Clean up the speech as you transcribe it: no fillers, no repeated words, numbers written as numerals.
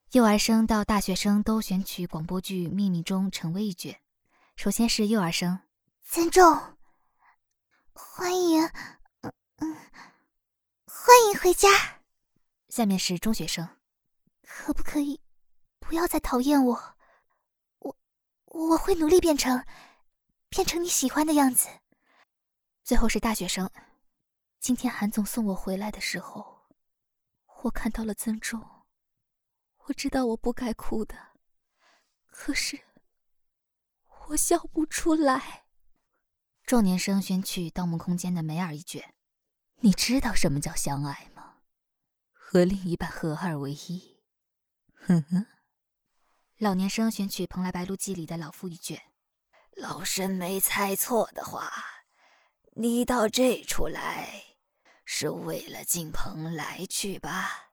幼儿生到大学生都选取广播剧《秘密》中成为一角。首先是幼儿生， 尊重，欢迎回家。 下面是中学生， 可不可以不要再讨厌我？我会努力变成你喜欢的样子。 最后是大学生。今天韩总送我回来的时候，我看到了尊重。我知道我不该哭的，可是我笑不出来。壮年生选取《盗梦空间》的梅尔一角。你知道什么叫相爱吗？和另一半合二为一。哼哼。老年生选取《蓬莱白鹿记》里的老妇一角。 老身没猜错的话，你到这处来是为了进蓬莱去吧？